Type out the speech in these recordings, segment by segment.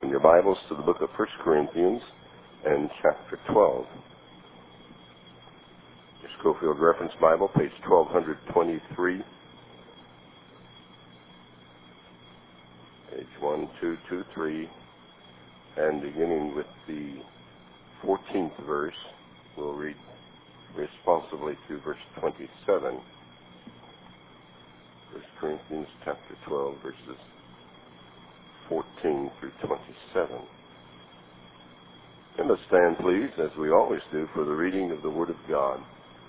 Open your Bibles to the book of 1 Corinthians and chapter 12. Your Schofield Reference Bible, page 1223. Page 1223. And beginning with the 14th verse, we'll read responsively through verse 27. 1 Corinthians chapter 12, verses 14 through 27. And let's stand, please, as we always do, for the reading of the Word of God.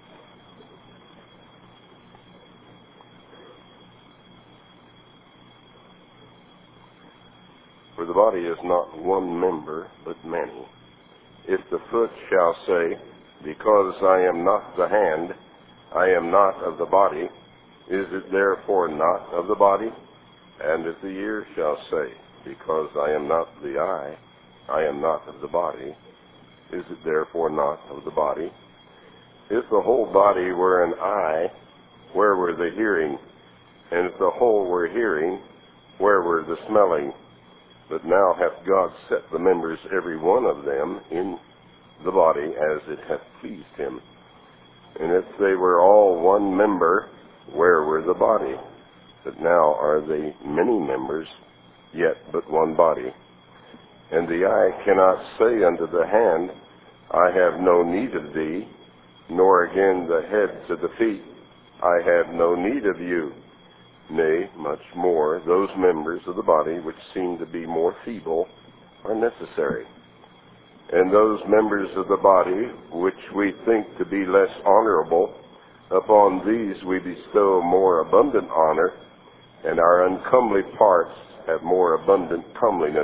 For the body is not one member, but many. If the foot shall say, because I am not the hand, I am not of the body, is it therefore not of the body? And if the ear shall say, because I am not the eye, I am not of the body, is it therefore not of the body? If the whole body were an eye, where were the hearing? And if the whole were hearing, where were the smelling? But now hath God set the members, every one of them, in the body as it hath pleased him. And if they were all one member, where were the body? But now are they many members, yet but one body. And the eye cannot say unto the hand, I have no need of thee, nor again the head to the feet, I have no need of you. Nay, much more, those members of the body which seem to be more feeble are necessary. And those members of the body which we think to be less honorable, upon these we bestow more abundant honor, and our uncomely parts have more abundant comeliness.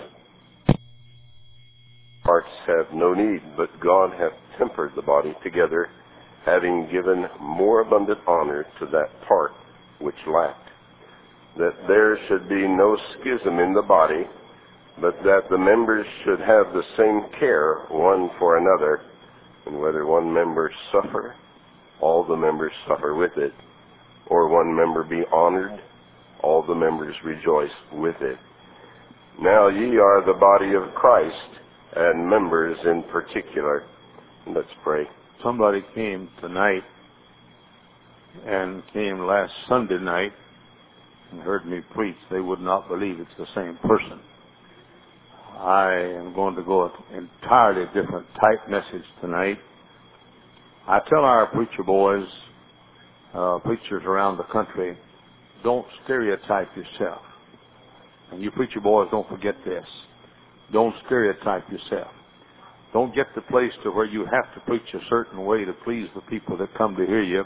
Parts have no need, but God hath tempered the body together, having given more abundant honor to that part which lacked, that there should be no schism in the body, but that the members should have the same care one for another, and whether one member suffer, all the members suffer with it, or one member be honored, all the members rejoice with it. Now ye are the body of Christ, and members in particular. Let's pray. Somebody came tonight and came last Sunday night and heard me preach. They would not believe it's the same person. I am going to go an entirely different type message tonight. I tell our preacher boys, preachers around the country, don't stereotype yourself. And you preacher boys, don't forget this. Don't stereotype yourself. Don't get the place to where you have to preach a certain way to please the people that come to hear you.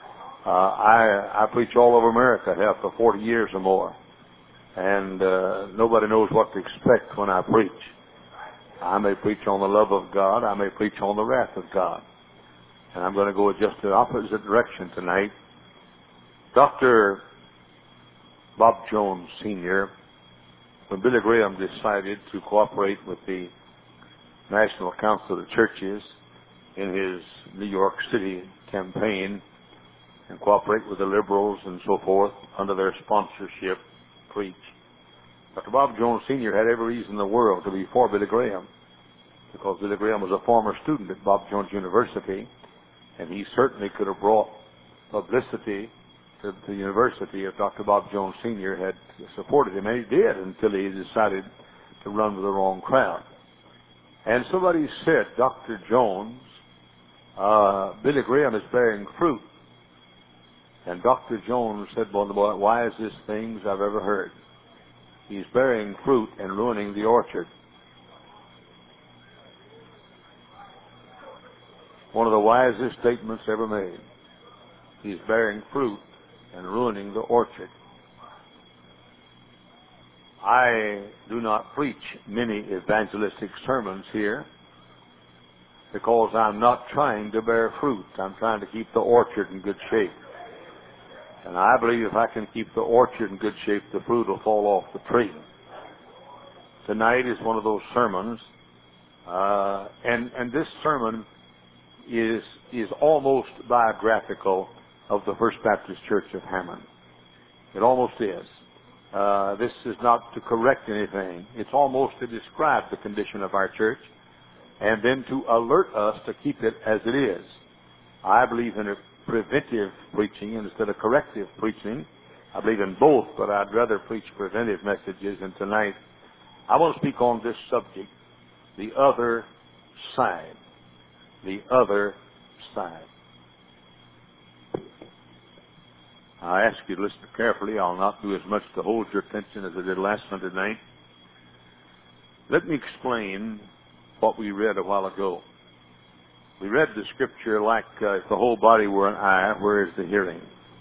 I preach all over America, have for 40 years or more. And nobody knows what to expect when I preach. I may preach on the love of God. I may preach on the wrath of God. And I'm going to go just the opposite direction tonight. Dr. Bob Jones, Sr., when Billy Graham decided to cooperate with the National Council of Churches in his New York City campaign and cooperate with the liberals and so forth under their sponsorship, preach, Dr. Bob Jones Sr. had every reason in the world to be for Billy Graham, because Billy Graham was a former student at Bob Jones University, and he certainly could have brought publicity to the university if Dr. Bob Jones Sr. had supported him, and he did until he decided to run with the wrong crowd. And somebody said, Dr. Jones, Billy Graham is bearing fruit. And Dr. Jones said, well, the wisest things I've ever heard. He's bearing fruit and ruining the orchard. One of the wisest statements ever made. He's bearing fruit and ruining the orchard. I do not preach many evangelistic sermons here because I'm not trying to bear fruit. I'm trying to keep the orchard in good shape. And I believe if I can keep the orchard in good shape, the fruit will fall off the tree. Tonight is one of those sermons, and this sermon is almost biographical of the First Baptist Church of Hammond. It almost is. This is not to correct anything. It's almost to describe the condition of our church and then to alert us to keep it as it is. I believe in a preventive preaching instead of corrective preaching. I believe in both, but I'd rather preach preventive messages. And tonight, I want to speak on this subject, the other side. The other side. I ask you to listen carefully. I'll not do as much to hold your attention as I did last Sunday night. Let me explain what we read a while ago. We read the scripture like if the whole body were an eye, where is the hearing?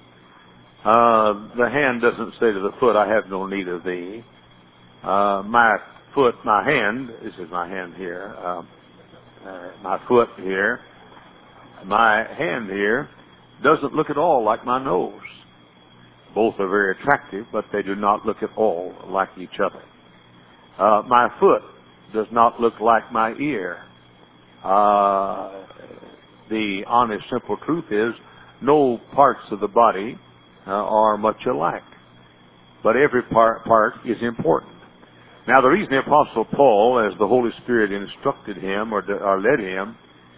The hand doesn't say to the foot, I have no need of thee. My foot, my hand, this is my hand here, my foot here, my hand here doesn't look at all like my nose. Both are very attractive, but they do not look at all like each other. My foot does not look like my ear. The honest, simple truth is, no parts of the body are much alike, but every part is important. Now, the reason the Apostle Paul, as the Holy Spirit instructed him or led him,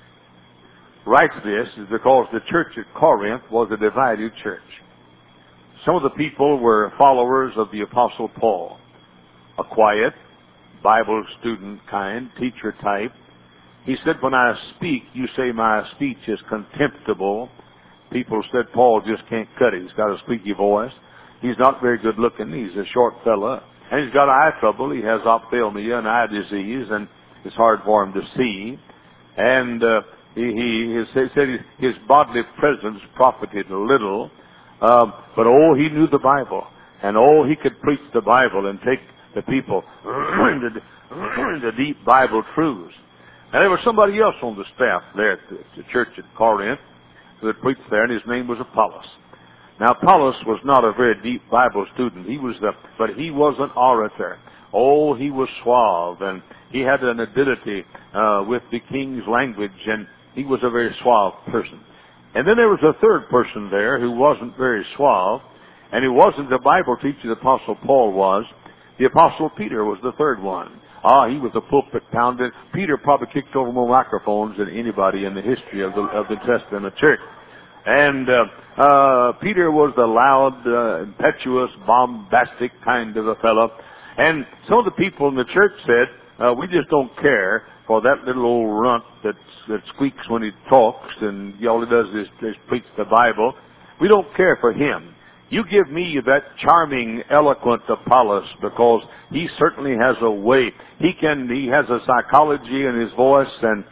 writes this is because the church at Corinth was a divided church. Some of the people were followers of the Apostle Paul, a quiet, Bible student kind, teacher type. He said, when I speak, you say my speech is contemptible. People said Paul just can't cut it. He's got a squeaky voice. He's not very good looking. He's a short fella. And he's got eye trouble. He has ophthalmia, an eye disease, and it's hard for him to see. And he said his bodily presence profited little. But he knew the Bible. And he could preach the Bible and take the people into deep Bible truths. And there was somebody else on the staff there at the church at Corinth who had preached there, and his name was Apollos. Now, Apollos was not a very deep Bible student. But he was an orator. He was suave, and he had an ability with the king's language, and he was a very suave person. And then there was a third person there who wasn't very suave, and he wasn't the Bible teacher the Apostle Paul was. The Apostle Peter was the third one. He was a pulpit pounder. Peter probably kicked over more microphones than anybody in the history of the Testament church. And Peter was the loud, impetuous, bombastic kind of a fellow. And some of the people in the church said, we just don't care for that little old runt that squeaks when he talks, and all he does is preach the Bible. We don't care for him. You give me that charming, eloquent Apollos, because he certainly has a way. He has a psychology in his voice, and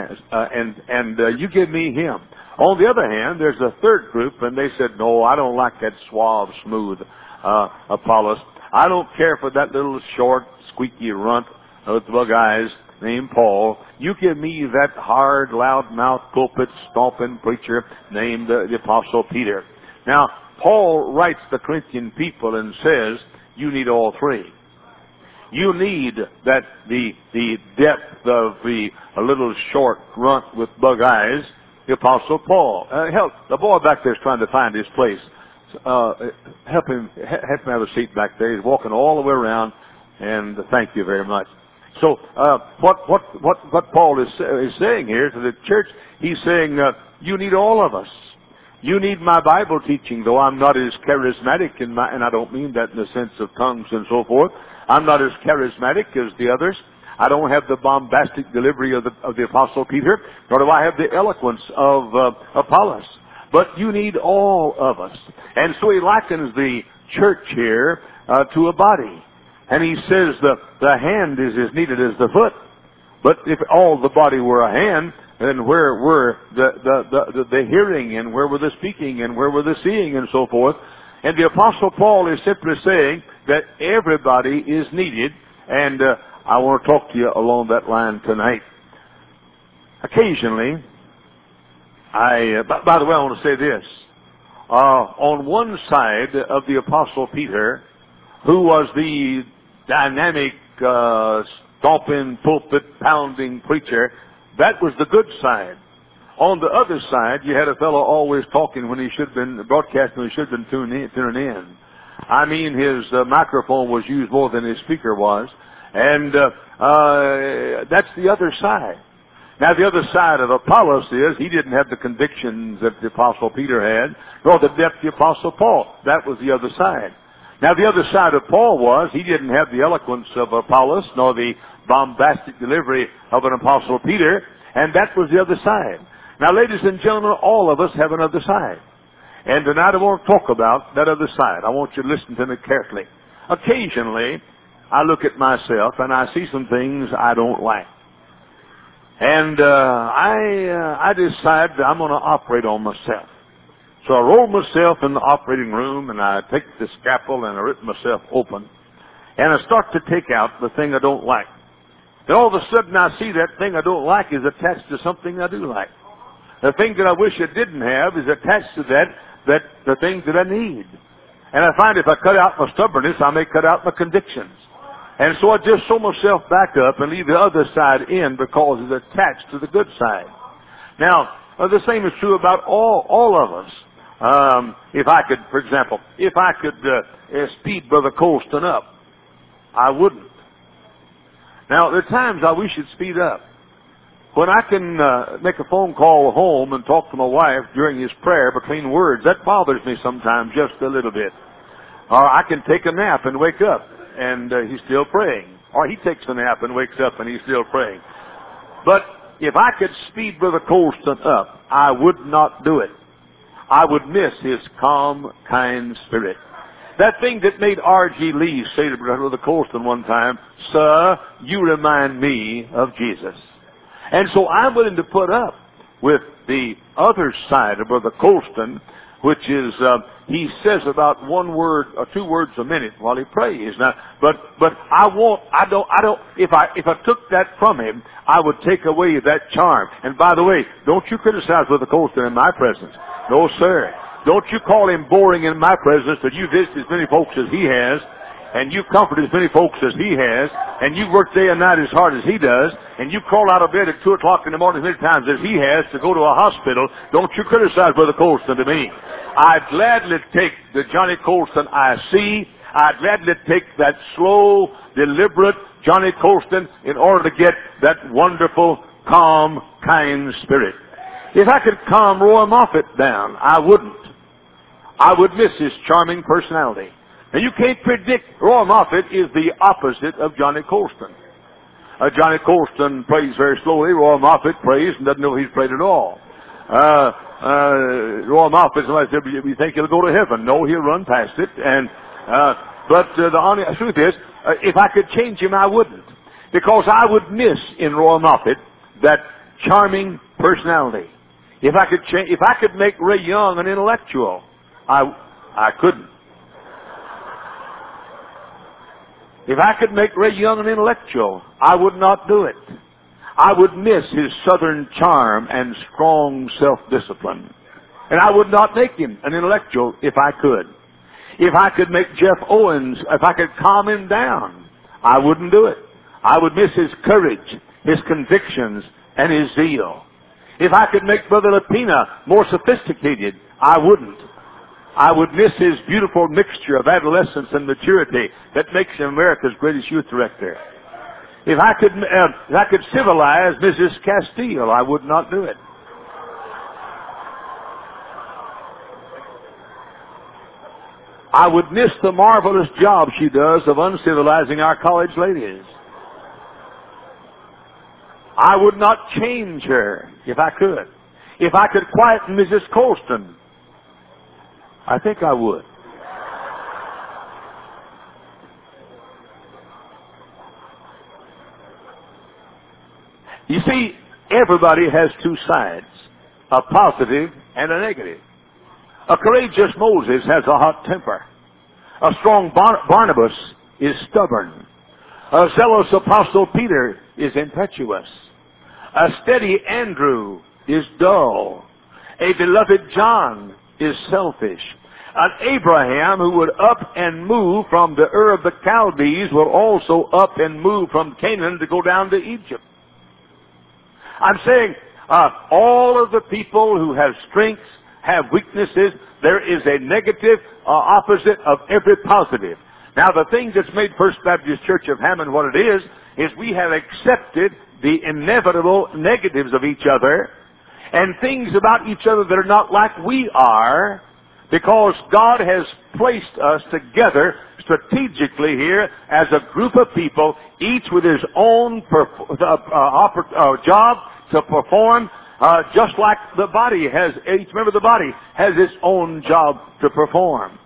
you give me him. On the other hand, there's a third group, and they said, no, I don't like that suave, smooth Apollos. I don't care for that little short, squeaky runt with bug eyes named Paul. You give me that hard, loud-mouthed, pulpit stomping preacher named the Apostle Peter. Now, Paul writes the Corinthian people and says, you need all three. You need that the depth of the little short runt with bug eyes, the Apostle Paul. Help, the boy back there is trying to find his place. Help him have a seat back there. He's walking all the way around, and thank you very much. So, what Paul is saying here to the church, he's saying, you need all of us. You need my Bible teaching, though I'm not as charismatic and I don't mean that in the sense of tongues and so forth. I'm not as charismatic as the others. I don't have the bombastic delivery of the Apostle Peter, nor do I have the eloquence of Apollos. But you need all of us. And so he likens the church here to a body. And he says the hand is as needed as the foot. But if all the body were a hand, then where were the hearing, and where were the speaking, and where were the seeing, and so forth? And the Apostle Paul is simply saying that everybody is needed, and I want to talk to you along that line tonight. Occasionally, by the way, I want to say this. On one side of the Apostle Peter, who was the dynamic, stomping, pulpit pounding preacher, that was the good side. On the other side, you had a fellow always talking when he should have been broadcasting, when he should have been tuning in. I mean, his microphone was used more than his speaker was. And that's the other side. Now, the other side of Apollos is he didn't have the convictions that the Apostle Peter had, nor the depth the Apostle Paul. That was the other side. Now, the other side of Paul was he didn't have the eloquence of Apollos, nor the bombastic delivery of an Apostle Peter, and that was the other side. Now, ladies and gentlemen, all of us have another side. And tonight I want to talk about that other side. I want you to listen to me carefully. Occasionally, I look at myself and I see some things I don't like. And I decide that I'm going to operate on myself. So I roll myself in the operating room and I take the scalpel and I rip myself open. And I start to take out the thing I don't like. Then all of a sudden I see that thing I don't like is attached to something I do like. The thing that I wish I didn't have is attached to the thing that I need. And I find if I cut out my stubbornness, I may cut out my convictions. And so I just sew myself back up and leave the other side in because it's attached to the good side. Now, the same is true about all of us. If I could, for example, if I could speed Brother Colston up, I wouldn't. Now, there are times I wish it'd speed up. When I can make a phone call home and talk to my wife during his prayer between words, that bothers me sometimes just a little bit. Or I can take a nap and wake up and he's still praying. Or he takes a nap and wakes up and he's still praying. But if I could speed Brother Colston up, I would not do it. I would miss his calm, kind spirit. That thing that made R.G. Lee say to Brother Colston one time, "Sir, you remind me of Jesus." And so I'm willing to put up with the other side of Brother Colston, which is he says about one word or two words a minute while he prays. Now, but I don't. If I took that from him, I would take away that charm. And by the way, don't you criticize Brother Colston in my presence. No, sir. Don't you call him boring in my presence that you visit as many folks as he has, and you comfort as many folks as he has, and you work day and night as hard as he does, and you crawl out of bed at 2 o'clock in the morning as many times as he has to go to a hospital. Don't you criticize Brother Colston to me. I'd gladly take the Johnny Colston I see. I'd gladly take that slow, deliberate Johnny Colston in order to get that wonderful, calm, kind spirit. If I could calm Roy Moffett down, I wouldn't. I would miss his charming personality. Now, you can't predict. Roy Moffett is the opposite of Johnny Colston. Johnny Colston prays very slowly. Roy Moffett prays and doesn't know he's prayed at all. Roy Moffett, somebody said, "You think he'll go to heaven?" No, he'll run past it. But the honest truth is, if I could change him, I wouldn't, because I would miss in Roy Moffett that charming personality. If I could make Ray Young an intellectual, I couldn't. If I could make Ray Young an intellectual, I would not do it. I would miss his southern charm and strong self-discipline. And I would not make him an intellectual if I could. If I could make Jeff Owens, if I could calm him down, I wouldn't do it. I would miss his courage, his convictions, and his zeal. If I could make Brother Lapina more sophisticated, I wouldn't. I would miss his beautiful mixture of adolescence and maturity that makes him America's greatest youth director. If I could civilize Mrs. Castile, I would not do it. I would miss the marvelous job she does of uncivilizing our college ladies. I would not change her if I could. If I could quieten Mrs. Colston, I think I would. You see, everybody has two sides, a positive and a negative. A courageous Moses has a hot temper. A strong Barnabas is stubborn. A zealous Apostle Peter is impetuous. A steady Andrew is dull. A beloved John is selfish. An Abraham who would up and move from the Ur of the Chaldees will also up and move from Canaan to go down to Egypt. I'm saying all of the people who have strengths have weaknesses. There is a negative opposite of every positive. Now, the thing that's made First Baptist Church of Hammond what it is we have accepted the inevitable negatives of each other and things about each other that are not like we are, because God has placed us together strategically here as a group of people, each with his own job to perform, just like the body has, each member of the body has its own job to perform.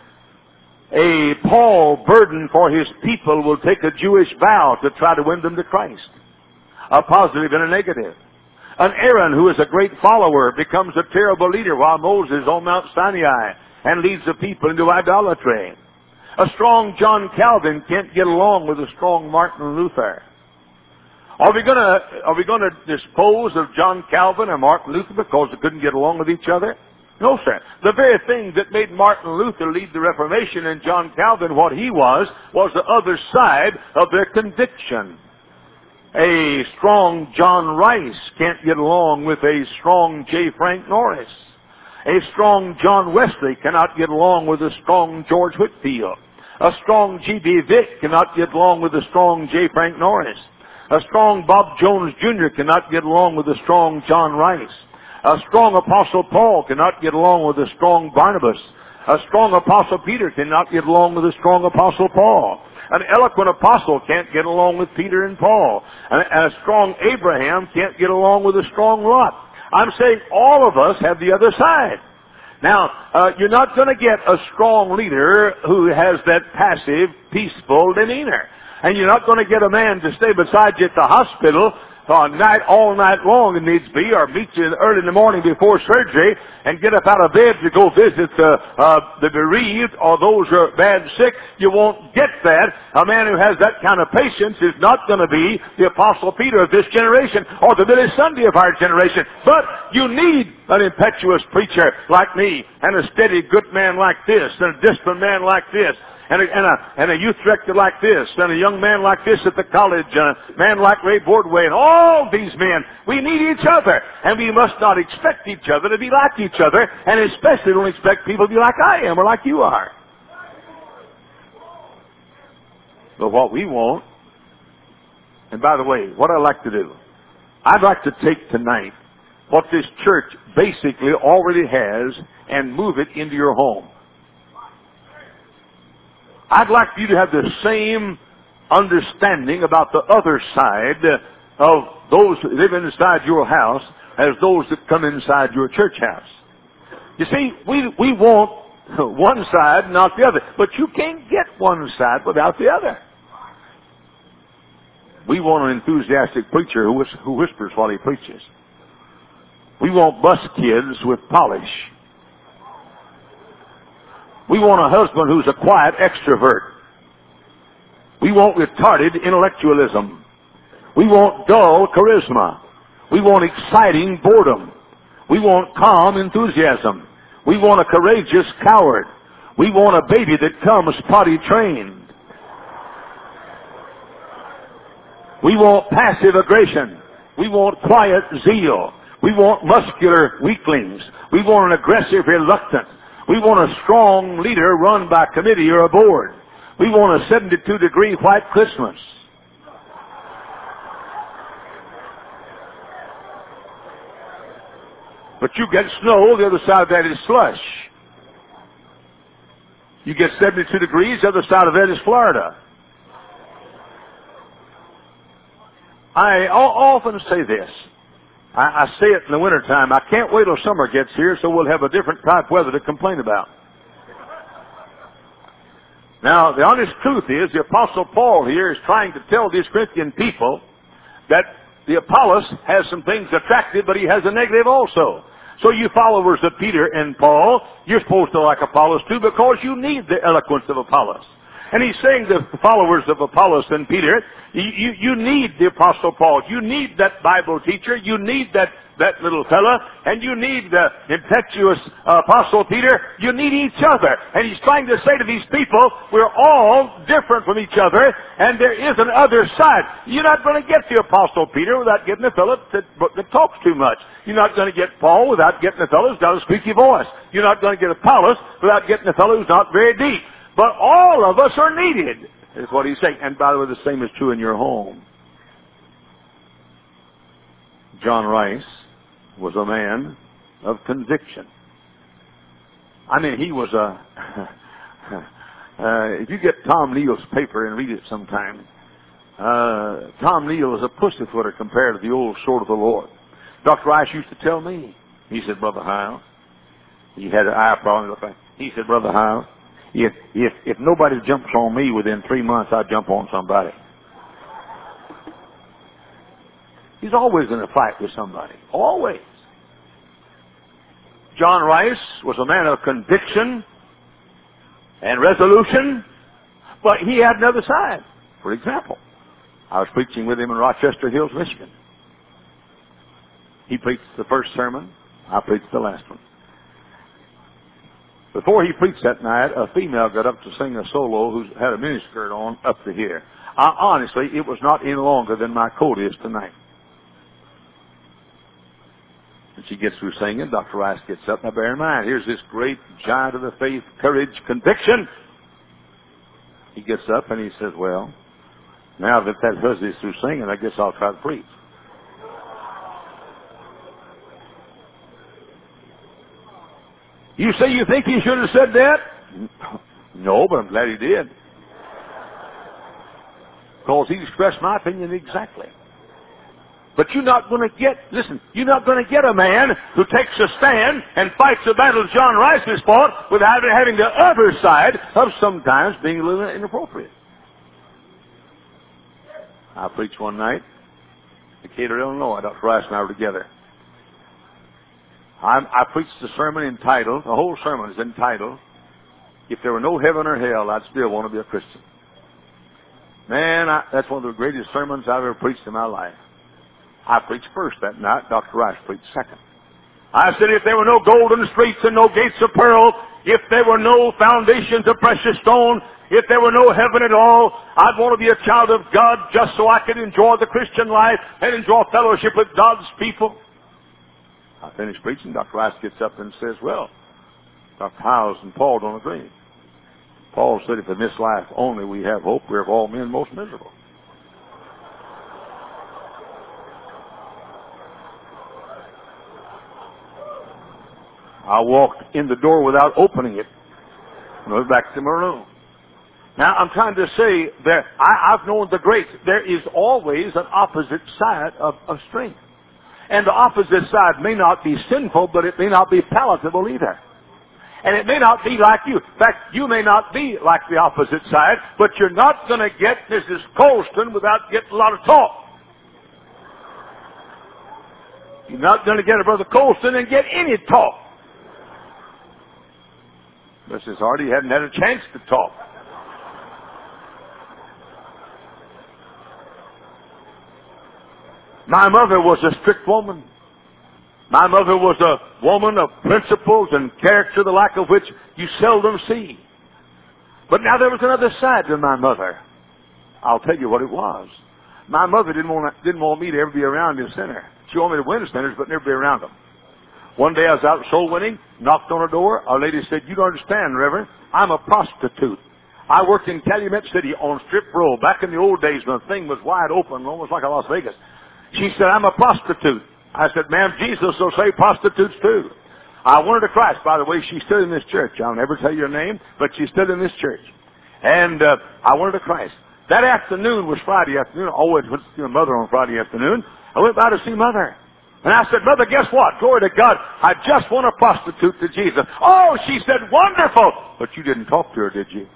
A Paul, burdened for his people, will take a Jewish vow to try to win them to Christ. A positive and a negative. An Aaron, who is a great follower, becomes a terrible leader, while Moses on Mount Sinai and leads the people into idolatry. A strong John Calvin can't get along with a strong Martin Luther. Are we going to dispose of John Calvin and Martin Luther because they couldn't get along with each other? No, sir. The very thing that made Martin Luther lead the Reformation and John Calvin what he was the other side of their conviction. A strong John Rice can't get along with a strong J. Frank Norris. A strong John Wesley cannot get along with a strong George Whitefield. A strong G.B. Vick cannot get along with a strong J. Frank Norris. A strong Bob Jones Jr. cannot get along with a strong John Rice. A strong Apostle Paul cannot get along with a strong Barnabas. A strong Apostle Peter cannot get along with a strong Apostle Paul. An eloquent apostle can't get along with Peter and Paul. And a strong Abraham can't get along with a strong Lot. I'm saying all of us have the other side. Now, you're not going to get a strong leader who has that passive, peaceful demeanor. And you're not going to get a man to stay beside you at the hospital all night long, if needs be, or meet you early in the morning before surgery and get up out of bed to go visit the bereaved or those who are bad sick. You won't get that. A man who has that kind of patience is not going to be the Apostle Peter of this generation or the Billy Sunday of our generation. But you need an impetuous preacher like me, and a steady good man like this, and a disciplined man like this, and a youth director like this, and a young man like this at the college, and a man like Ray Bordway, and all these men. We need each other, and we must not expect each other to be like each other, and especially don't expect people to be like I am or like you are. But what we want, and by the way, what I'd like to do, I'd like to take tonight what this church basically already has and move it into your home. I'd like you to have the same understanding about the other side of those that live inside your house as those that come inside your church house. You see, we want one side, not the other. But you can't get one side without the other. We want an enthusiastic preacher who whispers while he preaches. We want bus kids with polish. We want a husband who's a quiet extrovert. We want retarded intellectualism. We want dull charisma. We want exciting boredom. We want calm enthusiasm. We want a courageous coward. We want a baby that comes potty trained. We want passive aggression. We want quiet zeal. We want muscular weaklings. We want an aggressive reluctant. We want a strong leader run by committee or a board. We want a 72-degree white Christmas. But you get snow, the other side of that is slush. You get 72 degrees, the other side of that is Florida. I often say this. I say it in the wintertime. I can't wait till summer gets here so we'll have a different type of weather to complain about. Now, the honest truth is the Apostle Paul here is trying to tell these Corinthian people that the Apollos has some things attractive, but he has a negative also. So you followers of Peter and Paul, you're supposed to like Apollos too because you need the eloquence of Apollos. And he's saying to the followers of Apollos and Peter, you need the Apostle Paul. You need that Bible teacher. You need that that little fella, and you need the impetuous Apostle Peter. You need each other. And he's trying to say to these people, we're all different from each other, and there is an other side. You're not going to get the Apostle Peter without getting a fellow that talks too much. You're not going to get Paul without getting a fellow who's got a squeaky voice. You're not going to get Apollos without getting a fellow who's not very deep. But all of us are needed, is what he's saying. And by the way, the same is true in your home. John Rice was a man of conviction. I mean, he was if you get Tom Neal's paper and read it sometime, Tom Neal is a pussyfooter compared to the old sword of the Lord. Dr. Rice used to tell me, he said, Brother Hiles, he had an eye problem. He said, Brother Hiles, if nobody jumps on me within 3 months, I'll jump on somebody. He's always in a fight with somebody. Always. John Rice was a man of conviction and resolution, but he had another side. For example, I was preaching with him in Rochester Hills, Michigan. He preached the first sermon. I preached the last one. Before he preached that night, a female got up to sing a solo who had a miniskirt on up to here. Honestly, it was not any longer than my coat is tonight. And she gets through singing. Dr. Rice gets up. Now bear in mind, here's this great giant of the faith, courage, conviction. He gets up and he says, well, now that husband's through singing, I guess I'll try to preach. You say you think he should have said that? No, but I'm glad he did. Because he expressed my opinion exactly. But you're not going to get, listen, you're not going to get a man who takes a stand and fights the battle John Rice has fought without having the other side of sometimes being a little inappropriate. I preached one night in Decatur, Illinois. Dr. Rice and I were together. I preached the sermon entitled, the whole sermon is entitled, If There Were No Heaven or Hell, I'd Still Want to Be a Christian. Man, that's one of the greatest sermons I've ever preached in my life. I preached first that night. Dr. Rice preached second. I said, if there were no golden streets and no gates of pearl, if there were no foundations of precious stone, if there were no heaven at all, I'd want to be a child of God just so I could enjoy the Christian life and enjoy fellowship with God's people. I finished preaching. Dr. Rice gets up and says, well, Dr. Hiles and Paul don't agree. Paul said, if in this life only we have hope, we're of all men most miserable. I walked in the door without opening it and went back to my room. Now, I'm trying to say that I've known the greats. There is always an opposite side of strength. And the opposite side may not be sinful, but it may not be palatable either. And it may not be like you. In fact, you may not be like the opposite side, but you're not going to get Mrs. Colston without getting a lot of talk. You're not going to get a Brother Colston and get any talk. Mrs. Hardy hadn't had a chance to talk. My mother was a strict woman. My mother was a woman of principles and character, the like of which you seldom see. But now there was another side to my mother. I'll tell you what it was. My mother didn't want me to ever be around a sinner. She wanted me to win the sinners, but never be around them. One day I was out soul winning, knocked on a door. A lady said, you don't understand, Reverend. I'm a prostitute. I worked in Calumet City on Strip Road back in the old days when the thing was wide open, almost like a Las Vegas. She said, I'm a prostitute. I said, ma'am, Jesus will say prostitutes too. I won her to Christ. By the way, she stood in this church. I'll never tell you her name, but she stood in this church. And I won her to Christ. That afternoon was Friday afternoon. I always went to see my mother on Friday afternoon. I went by to see Mother. And I said, Mother, guess what? Glory to God. I just won a prostitute to Jesus. Oh, she said, wonderful. But you didn't talk to her, did you?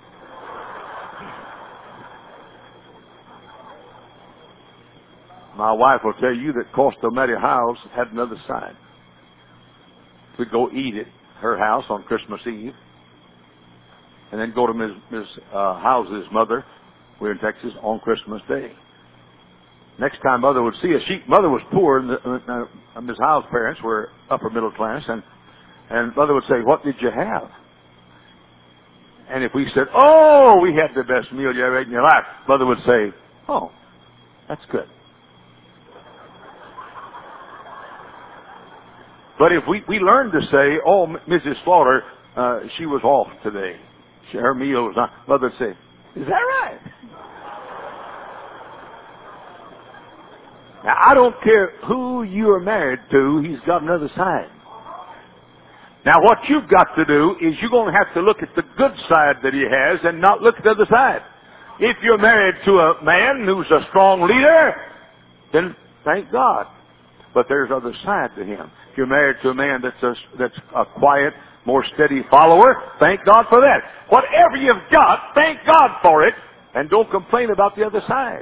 My wife will tell you that Costa Matty House had another side. We'd go eat at her house on Christmas Eve. And then go to Miss House's mother, we're in Texas, on Christmas Day. Next time Mother would see us, Mother was poor, and Miss Howe's parents were upper middle class, and Mother would say, "What did you have?" And if we said, "Oh, we had the best meal you ever ate in your life," Mother would say, "Oh, that's good." But if we learned to say, "Oh, Mrs. Slaughter, she was off today. Her meal was not," Mother would say, "Is that right?" Now, I don't care who you are married to, he's got another side. Now, what you've got to do is you're going to have to look at the good side that he has and not look at the other side. If you're married to a man who's a strong leader, then thank God. But there's other side to him. If you're married to a man that's a quiet, more steady follower, thank God for that. Whatever you've got, thank God for it, and don't complain about the other side.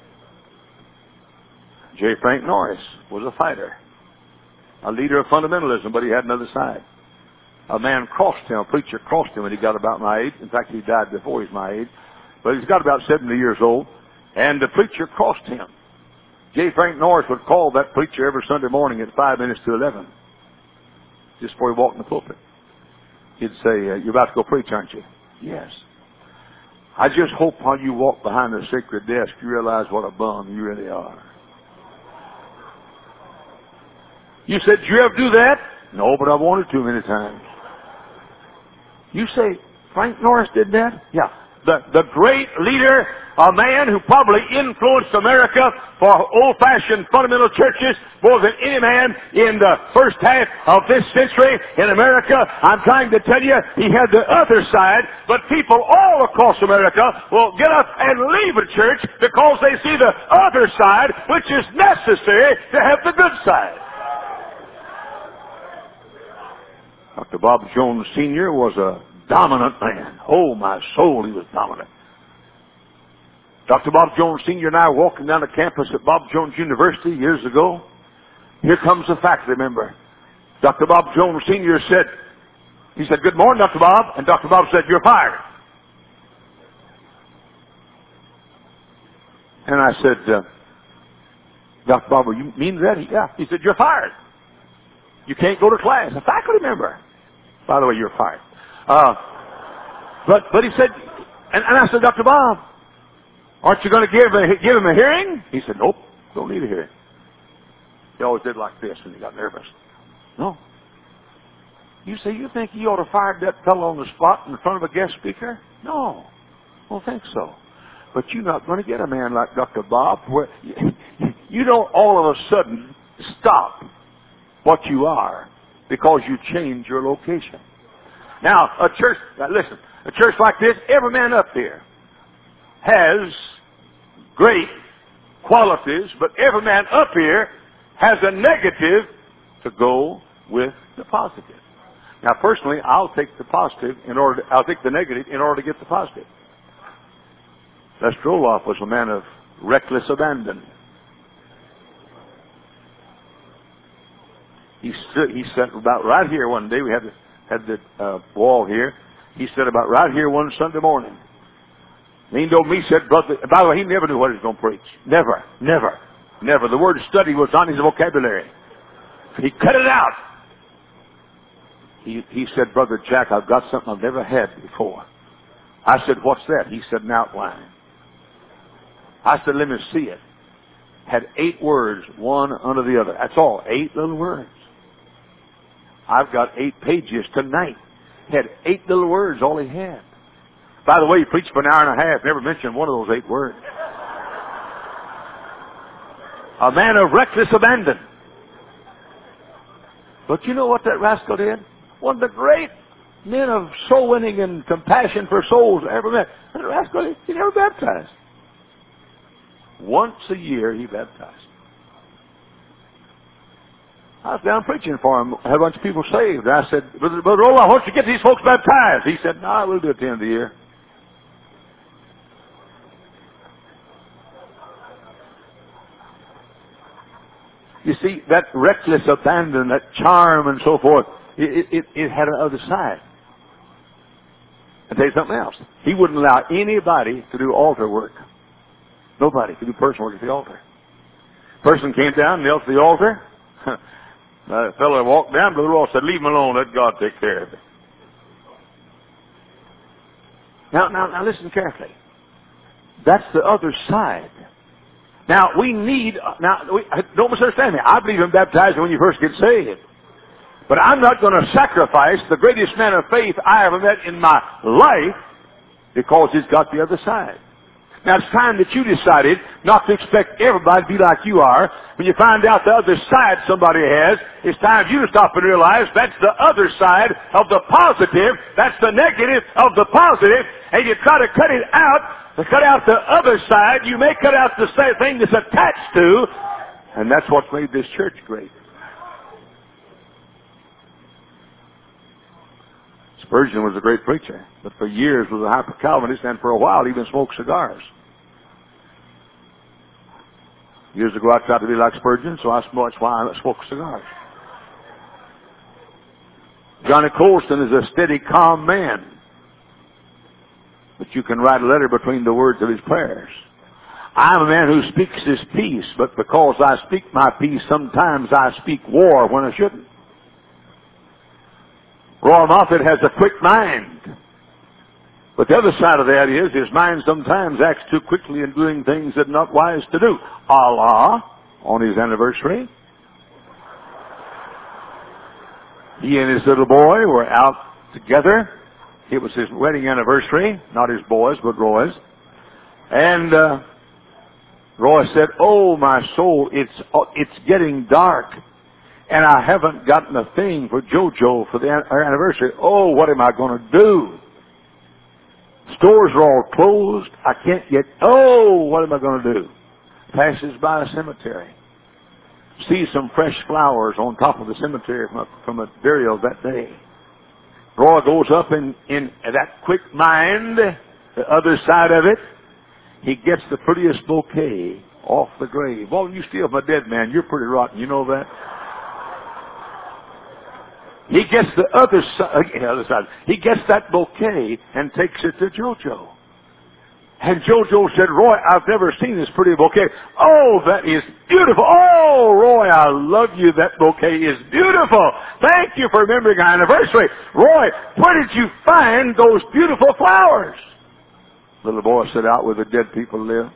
J. Frank Norris was a fighter, a leader of fundamentalism, but he had another side. A man crossed him, a preacher crossed him when he got about my age. In fact, he died before he's my age. But he's got about 70 years old, and the preacher crossed him. J. Frank Norris would call that preacher every Sunday morning at 5 minutes to 11, just before he walked in the pulpit. He'd say, "You're about to go preach, aren't you?" "Yes." "I just hope while you walk behind the sacred desk, you realize what a bum you really are." You said, "Did you ever do that?" "No, but I wanted to many times." You say, "Frank Norris did that?" "Yeah." The great leader, a man who probably influenced America for old-fashioned fundamental churches more than any man in the first half of this century in America. I'm trying to tell you, he had the other side, but people all across America will get up and leave a church because they see the other side, which is necessary to have the good side. Dr. Bob Jones Sr. was a dominant man. Oh, my soul, he was dominant. Dr. Bob Jones Sr. and I were walking down the campus at Bob Jones University years ago. Here comes a faculty member. Dr. Bob Jones Sr. said, he said, "Good morning, Dr. Bob." And Dr. Bob said, "You're fired." And I said, "Dr. Bob, you mean that?" "Yeah." He said, "You're fired. You can't go to class." A faculty member. By the way, you're fired. But he said, and I said, "Dr. Bob, aren't you going to give him a hearing?" He said, "Nope, don't need a hearing." He always did like this when he got nervous. "No." You say, "You think you ought to fire that fellow on the spot in front of a guest speaker?" "No, I don't think so. But you're not going to get a man like Dr. Bob where you don't all of a sudden stop what you are because you change your location. Now, a church like this, every man up here has great qualities, but every man up here has a negative to go with the positive. Now, personally, I'll take the negative in order to get the positive. Lester Roloff was a man of reckless abandon. He sat about right here one day. We had the wall here. He sat about right here one Sunday morning. Leaned over me, said, "Brother," by the way, he never knew what he was going to preach. Never. The word study was not in his vocabulary. He cut it out. He said, "Brother Jack, I've got something I've never had before." I said, "What's that?" He said, "An outline." I said, "Let me see it." Had 8 words, one under the other. That's all, 8 little words. I've got 8 pages tonight. Had 8 little words, all he had. By the way, he preached for an hour and a half, never mentioned one of those 8 words. A man of reckless abandon. But you know what that rascal did? One of the great men of soul winning and compassion for souls I ever met. That rascal, he never baptized. Once a year he baptized. I was down preaching for him. I had a bunch of people saved. I said, Brother Roloff, why don't you get these folks baptized? He said, "No, we'll do it at the end of the year." You see, that reckless abandon, that charm and so forth, it had another side. I'll tell you something else. He wouldn't allow anybody to do altar work. Nobody could do personal work at the altar. person came down, knelt at the altar. The fellow walked down to the wall and said, "Leave him alone, let God take care of it." Now listen carefully. That's the other side. Now, don't misunderstand me. I believe in baptizing when you first get saved. But I'm not going to sacrifice the greatest man of faith I ever met in my life because he's got the other side. Now, it's time that you decided not to expect everybody to be like you are. When you find out the other side somebody has, it's time for you to stop and realize that's the other side of the positive. That's the negative of the positive. And you try to cut it out, to cut out the other side, you may cut out the same thing that's attached to, and that's what's made this church great. Spurgeon was a great preacher, but for years was a hyper-Calvinist, and for a while even smoked cigars. Years ago I tried to be like Spurgeon, so that's why I smoke cigars. Johnny Colston is a steady, calm man, but you can write a letter between the words of his prayers. I'm a man who speaks his peace, but because I speak my peace, sometimes I speak war when I shouldn't. Roy Moffett has a quick mind. But the other side of that is his mind sometimes acts too quickly in doing things that are not wise to do. Allah, on his anniversary, he and his little boy were out together. It was his wedding anniversary, not his boys, but Roy's. And Roy said, "Oh, my soul, it's getting dark. And I haven't gotten a thing for JoJo for our anniversary. Oh, what am I going to do? Stores are all closed. I can't get, what am I going to do?" Passes by a cemetery. Sees some fresh flowers on top of the cemetery from a burial that day. Roy goes up in that quick mind, the other side of it. He gets the prettiest bouquet off the grave. "Well, you steal my dead man. You're pretty rotten. You know that?" He gets the other side. He gets that bouquet and takes it to JoJo. And JoJo said, "Roy, I've never seen this pretty bouquet. Oh, that is beautiful. Oh, Roy, I love you. That bouquet is beautiful. Thank you for remembering our anniversary. Roy, where did you find those beautiful flowers?" Little boy said, "Out where the dead people live."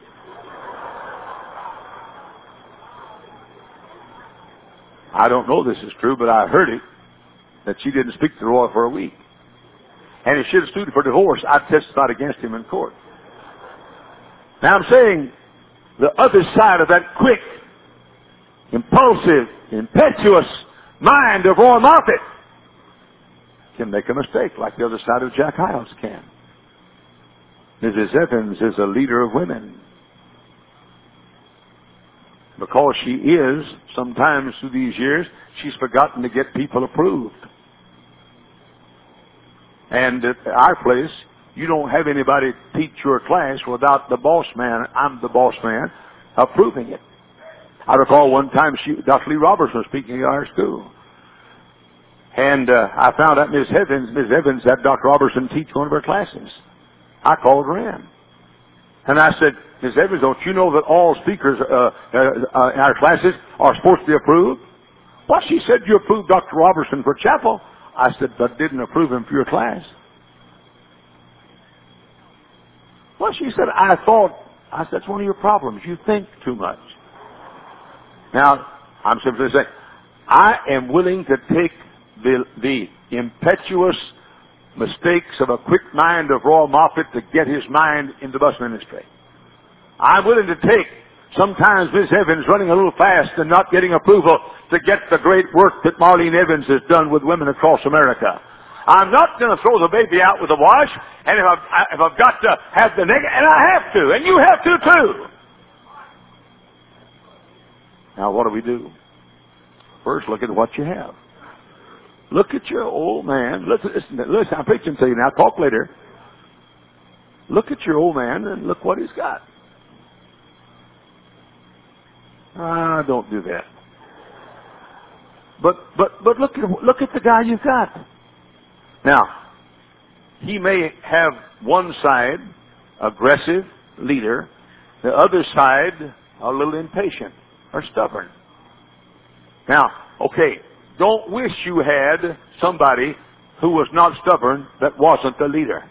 I don't know this is true, but I heard it, that she didn't speak to Roy for a week. And he should have sued for divorce. I testified against him in court. Now I'm saying the other side of that quick, impulsive, impetuous mind of Roy Moffett can make a mistake like the other side of Jack Hyles can. Mrs. Evans is a leader of women. Because she is, sometimes through these years, she's forgotten to get people approved. And at our place, you don't have anybody teach your class without the boss man, I'm the boss man, approving it. I recall one time Dr. Lee Robertson was speaking at our school. And I found out Ms. Evans had Dr. Robertson teach one of her classes. I called her in. And I said, "Ms. Evans, don't you know that all speakers in our classes are supposed to be approved?" "Well," she said, "you approved Dr. Robertson for chapel." I said, "But didn't approve him for your class." "Well," she said, I said, "That's one of your problems. You think too much." Now, I'm simply saying, I am willing to take the impetuous mistakes of a quick mind of Roy Moffett to get his mind in the bus ministry. I'm willing to take sometimes Miss Evans running a little fast and not getting approval to get the great work that Marlene Evans has done with women across America. I'm not going to throw the baby out with the wash, and if I've got to have the negative, and I have to, and you have to too. Now what do? First, look at what you have. Look at your old man. Listen, I'm preaching to you now. Talk later. Look at your old man and look what he's got. Don't do that. But look at the guy you've got. Now, he may have one side, aggressive leader, the other side, a little impatient. are stubborn. Now, okay, don't wish you had somebody who was not stubborn that wasn't the leader.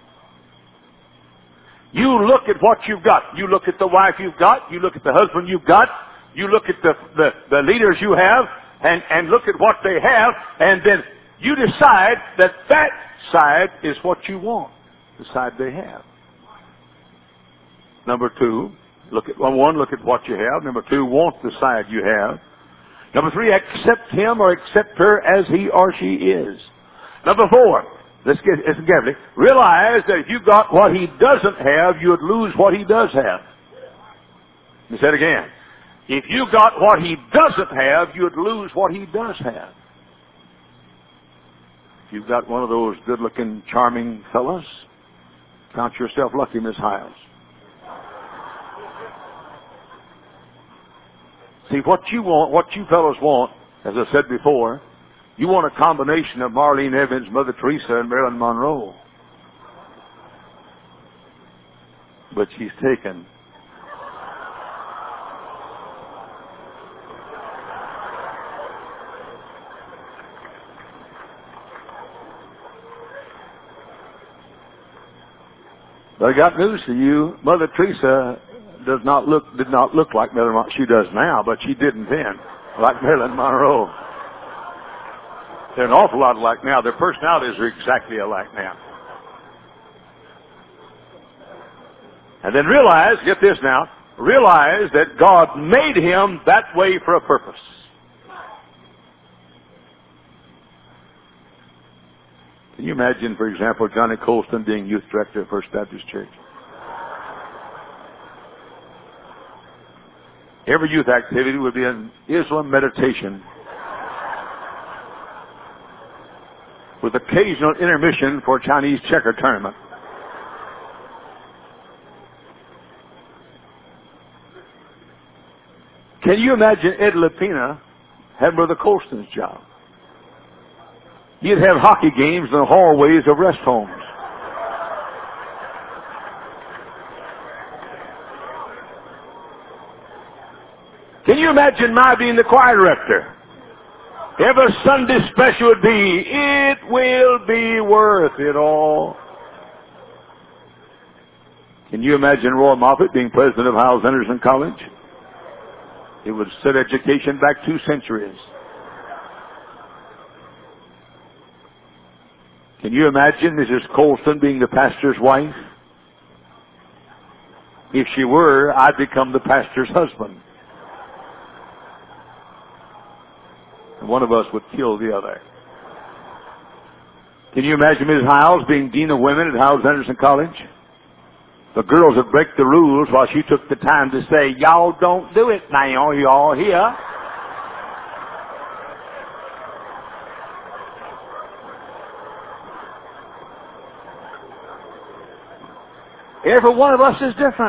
You look at what you've got. You look at the wife you've got. You look at the husband you've got. You look at the leaders you have and look at what they have, and then you decide that side is what you want, the side they have. Number two, look at what you have. Number two, want the side you have. Number three, accept him or accept her as he or she is. Number four, listen carefully. Realize that if you got what he doesn't have, you would lose what he does have. Let me say it again. If you got what he doesn't have, you would lose what he does have. If you've got one of those good-looking, charming fellas, count yourself lucky, Miss Hiles. See, what you want, what you fellows want, as I said before, you want a combination of Marlene Evans, Mother Teresa, and Marilyn Monroe. But she's taken. But I got news for you. Mother Teresa did not look like Marilyn Monroe. She does now, but she didn't then, like Marilyn Monroe. They're an awful lot alike now. Their personalities are exactly alike now. And then realize, get this now, realize that God made him that way for a purpose. Can you imagine, for example, Johnny Colston being youth director of First Baptist Church? Every youth activity would be an Islam meditation with occasional intermission for a Chinese checker tournament. Can you imagine Ed Lapina had Brother Colston's job? He'd have hockey games in the hallways of rest homes. Can you imagine my being the choir director? Every Sunday special would be, it will be worth it all. Can you imagine Roy Moffett being president of Hyles Anderson College? It would set education back 2 centuries. Can you imagine Mrs. Colston being the pastor's wife? If she were, I'd become the pastor's husband. And one of us would kill the other. Can you imagine Mrs. Hiles being dean of women at Hyles Anderson College? The girls would break the rules while she took the time to say, y'all don't do it now, y'all here. Every one of us is different.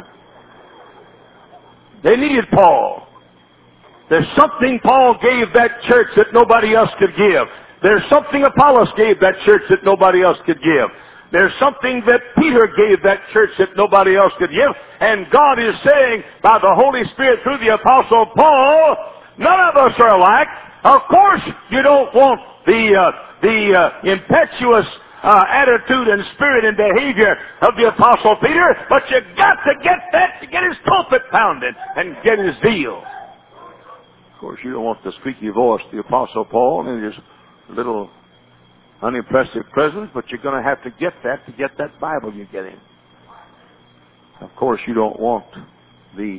They needed Paul. There's something Paul gave that church that nobody else could give. There's something Apollos gave that church that nobody else could give. There's something that Peter gave that church that nobody else could give. And God is saying by the Holy Spirit through the Apostle Paul, none of us are alike. Of course you don't want the impetuous attitude and spirit and behavior of the Apostle Peter, but you got to get that to get his pulpit pounded and get his zeal. Of course, you don't want the squeaky voice of the Apostle Paul and his little unimpressive presence, but you're going to have to get that Bible you get in. Of course, you don't want the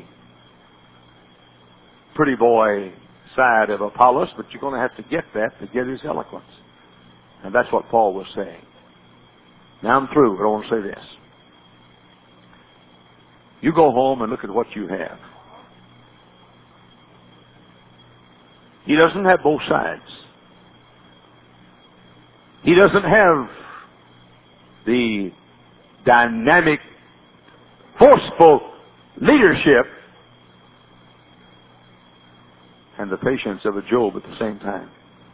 pretty boy side of Apollos, but you're going to have to get that to get his eloquence. And that's what Paul was saying. Now I'm through, but I want to say this. You go home and look at what you have. He doesn't have both sides. He doesn't have the dynamic, forceful leadership and the patience of a Job at the same time.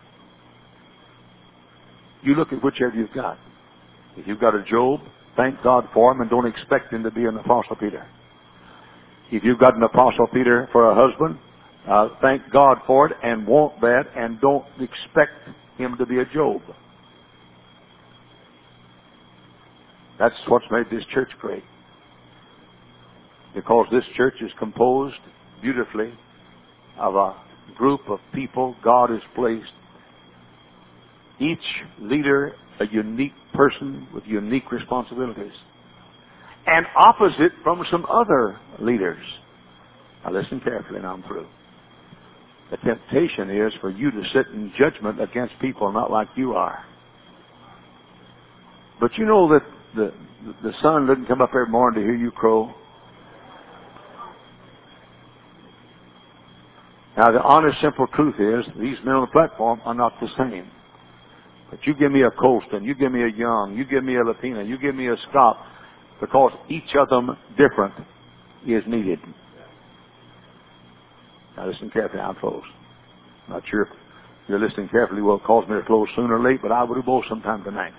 You look at whichever you've got. If you've got a Job, thank God for him and don't expect him to be an Apostle Peter. If you've got an Apostle Peter for a husband, Thank God for it and want that, and don't expect him to be a Job. That's what's made this church great. Because this church is composed beautifully of a group of people God has placed, each leader a unique person with unique responsibilities, and opposite from some other leaders. Now listen carefully and I'm through. The temptation is for you to sit in judgment against people not like you are. But you know that the sun doesn't come up every morning to hear you crow. Now the honest, simple truth is these men on the platform are not the same. But you give me a Colston, you give me a Young, you give me a Lapina, you give me a Scott, because each of them different is needed. Now listen carefully, I'll close. Not sure if you're listening carefully will cause me to close sooner or late, but I will do both sometime tonight.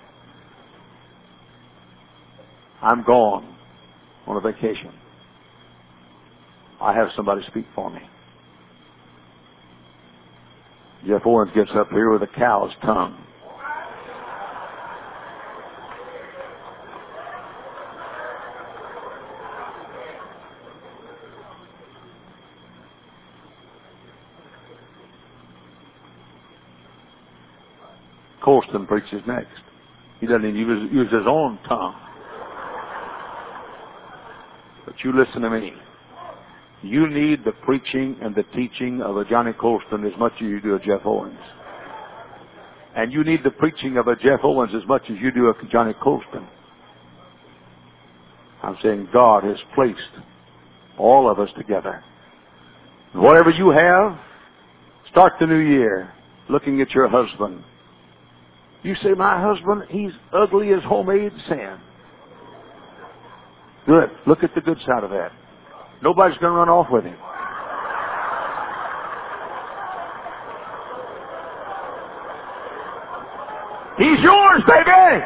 I'm gone on a vacation. I have somebody speak for me. Jeff Owens gets up here with a cow's tongue. Colston preaches next. He doesn't even use his own tongue. But you listen to me. You need the preaching and the teaching of a Johnny Colston as much as you do a Jeff Owens. And you need the preaching of a Jeff Owens as much as you do a Johnny Colston. I'm saying God has placed all of us together. Whatever you have, start the new year looking at your husband. You say, my husband, he's ugly as homemade sand. Good. Look at the good side of that. Nobody's going to run off with him. He's yours, baby!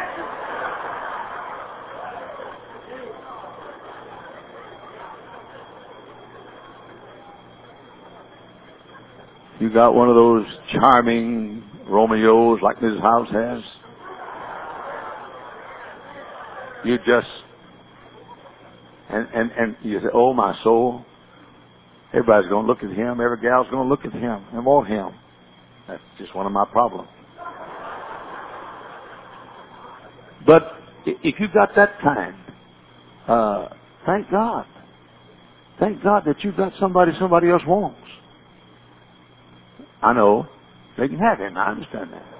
You got one of those charming Romeos like Mrs. House has? You just... And you say, oh, my soul. Everybody's going to look at him. Every gal's going to look at him and want him. That's just one of my problems. But if you've got that kind, thank God. Thank God that you've got somebody else wants. I know. They can have him. I understand that.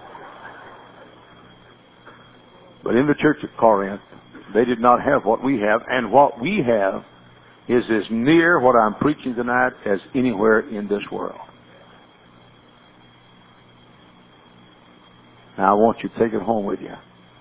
But in the church at Corinth, they did not have what we have, and what we have is as near what I'm preaching tonight as anywhere in this world. Now I want you to take it home with you.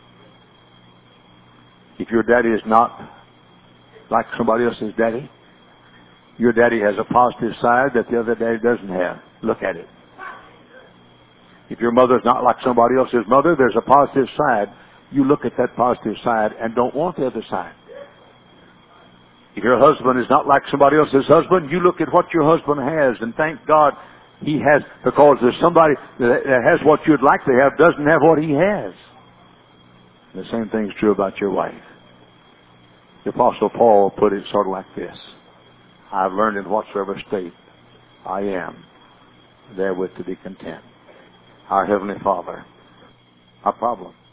If your daddy is not like somebody else's daddy, your daddy has a positive side that the other daddy doesn't have. Look at it. If your mother's not like somebody else's mother, there's a positive side. You look at that positive side and don't want the other side. If your husband is not like somebody else's husband, you look at what your husband has and thank God he has, because there's somebody that has what you'd like to have doesn't have what he has. The same thing's true about your wife. The Apostle Paul put it sort of like this. I've learned in whatsoever state I am, therewith to be content. Our Heavenly Father, our problem